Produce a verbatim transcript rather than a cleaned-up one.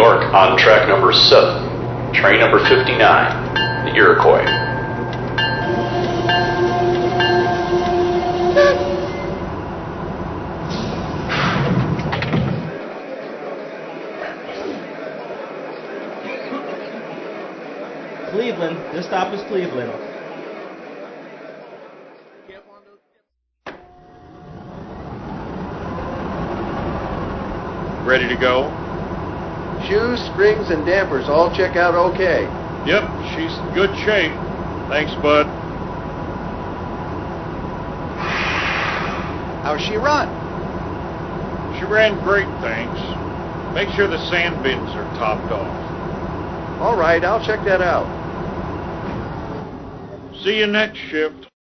York on track number seven, train number fifty-nine, the Iroquois. Cleveland. This stop is Cleveland. Ready to go? Shoes, springs, and dampers all check out okay. Yep, she's in good shape. Thanks, bud. How's she run? She ran great, thanks. Make sure the sand bins are topped off. All right, I'll check that out. See you next shift.